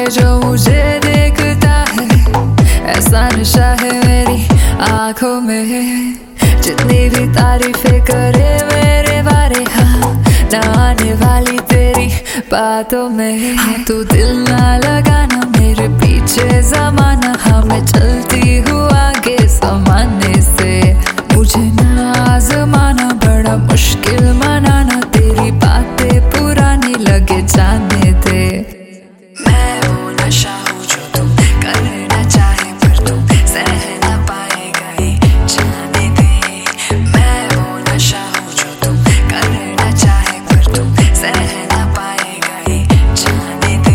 जो मुझे देखता है, ऐसा नशा है मेरी आंखों में। जितनी भी तारीफें करे मेरे बारे, हाँ ना आने वाली तेरी बातों में। हाँ तू दिल ना लगाना मेरे पीछे जमाना, हाँ मैं चलती हूँ आगे जमाने से। मुझे ना आजमाना, बड़ा मुश्किल मनाना, तेरी बातें पुरानी लगे जाने दे। मैं वो नशा हूँ जो तुम करना चाहे पर तुम सह ना पाएगा ये जाने दे। मैं वो नशा हूँ जो तुम करना चाहे पर तुम सह ना पाएगा ये जाने दे।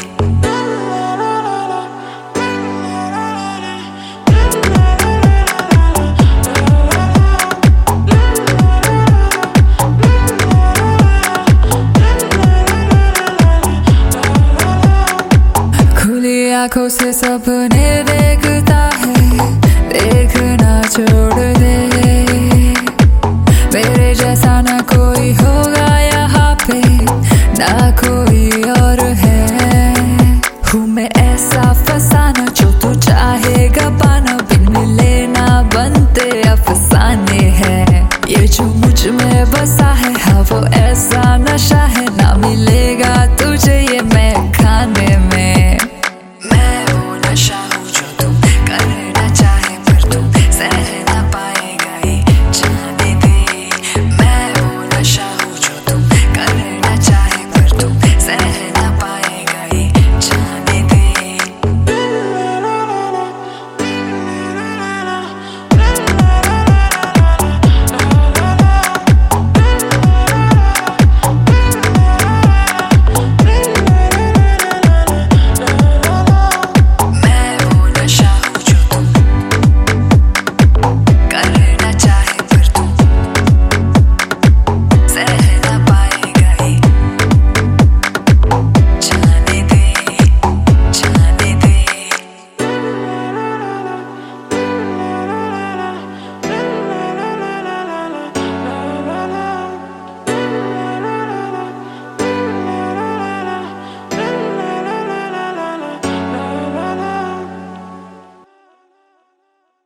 खुली आंखों से सपने देखता है, देखना छोड़ दे। मेरे जैसा ना कोई होगा यहाँ पे, ना कोई